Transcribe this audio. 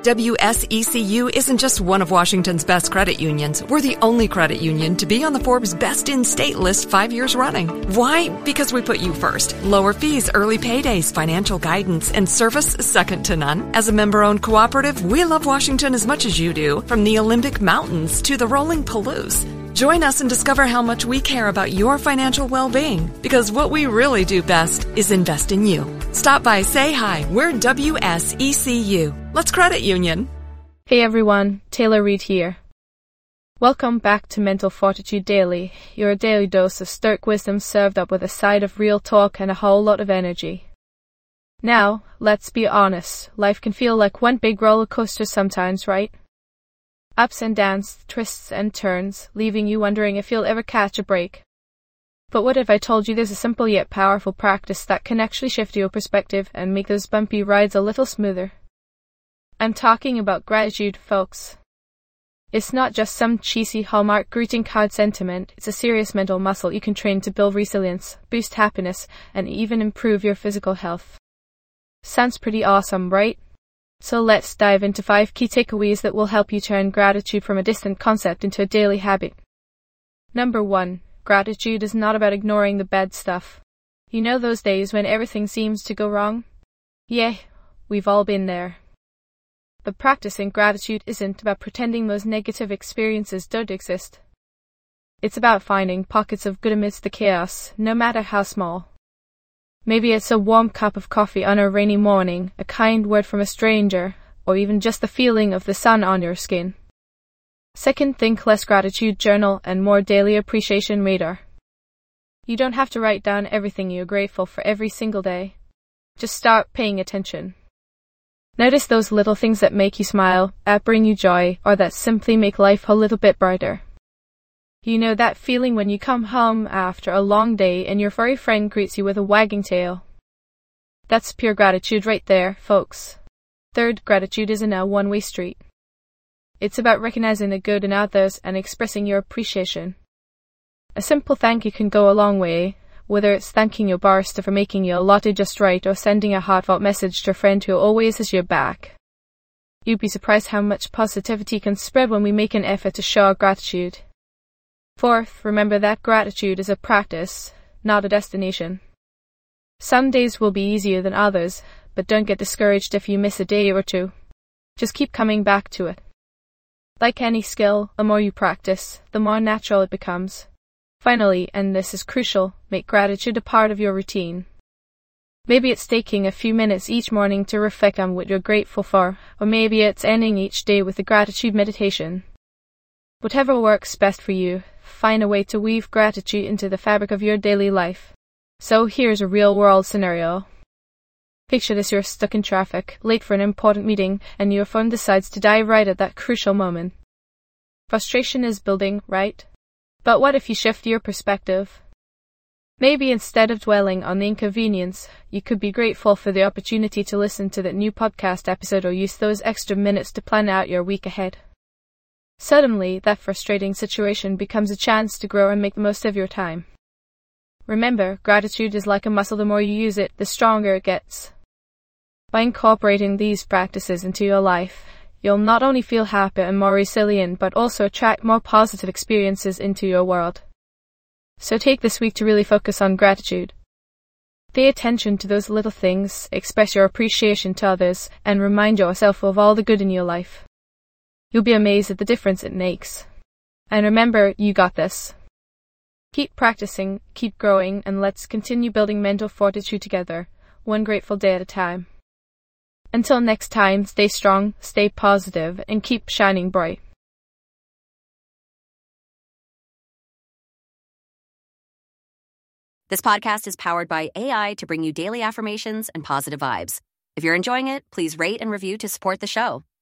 WSECU isn't just one of Washington's best credit unions. We're the only credit union to be on the Forbes Best in State list 5 years running. Why? Because we put you first. Lower fees, early paydays, financial guidance, and service second to none. As a member-owned cooperative, we love Washington as much as you do, from the Olympic Mountains to the rolling Palouse. Join us and discover how much we care about your financial well-being, because what we really do best is invest in you. Stop by, say hi. We're WSECU. Let's credit union. Hey everyone, Taylor Reid here. Welcome back to Mental Fortitude Daily, your daily dose of stoic wisdom served up with a side of real talk and a whole lot of energy. Now, let's be honest, life can feel like one big roller coaster sometimes, right? Ups and downs, twists and turns, leaving you wondering if you'll ever catch a break. But what if I told you there's a simple yet powerful practice that can actually shift your perspective and make those bumpy rides a little smoother? I'm talking about gratitude, folks. It's not just some cheesy Hallmark greeting card sentiment, it's a serious mental muscle you can train to build resilience, boost happiness, and even improve your physical health. Sounds pretty awesome, right? So let's dive into 5 key takeaways that will help you turn gratitude from a distant concept into a daily habit. Number 1. Gratitude is not about ignoring the bad stuff. You know those days when everything seems to go wrong? Yeah, we've all been there. But practicing gratitude isn't about pretending those negative experiences don't exist. It's about finding pockets of good amidst the chaos, no matter how small. Maybe it's a warm cup of coffee on a rainy morning, a kind word from a stranger, or even just the feeling of the sun on your skin. Second, think less gratitude journal and more daily appreciation radar. You don't have to write down everything you're grateful for every single day. Just start paying attention. Notice those little things that make you smile, that bring you joy, or that simply make life a little bit brighter. You know that feeling when you come home after a long day and your furry friend greets you with a wagging tail? That's pure gratitude right there, folks. Third, gratitude isn't a one-way street. It's about recognizing the good in others and expressing your appreciation. A simple thank you can go a long way, whether it's thanking your barista for making your latte just right or sending a heartfelt message to a friend who always has your back. You'd be surprised how much positivity can spread when we make an effort to show our gratitude. Fourth, remember that gratitude is a practice, not a destination. Some days will be easier than others, but don't get discouraged if you miss a day or two. Just keep coming back to it. Like any skill, the more you practice, the more natural it becomes. Finally, and this is crucial, make gratitude a part of your routine. Maybe it's taking a few minutes each morning to reflect on what you're grateful for, or maybe it's ending each day with a gratitude meditation. Whatever works best for you, find a way to weave gratitude into the fabric of your daily life. So here's a real-world scenario. Picture this: you're stuck in traffic, late for an important meeting, and your phone decides to die right at that crucial moment. Frustration is building, right? But what if you shift your perspective? Maybe instead of dwelling on the inconvenience, you could be grateful for the opportunity to listen to that new podcast episode or use those extra minutes to plan out your week ahead. Suddenly, that frustrating situation becomes a chance to grow and make the most of your time. Remember, gratitude is like a muscle. The more you use it, the stronger it gets. By incorporating these practices into your life, you'll not only feel happier and more resilient, but also attract more positive experiences into your world. So take this week to really focus on gratitude. Pay attention to those little things, express your appreciation to others, and remind yourself of all the good in your life. You'll be amazed at the difference it makes. And remember, you got this. Keep practicing, keep growing, and let's continue building mental fortitude together, one grateful day at a time. Until next time, stay strong, stay positive, and keep shining bright. This podcast is powered by AI to bring you daily affirmations and positive vibes. If you're enjoying it, please rate and review to support the show.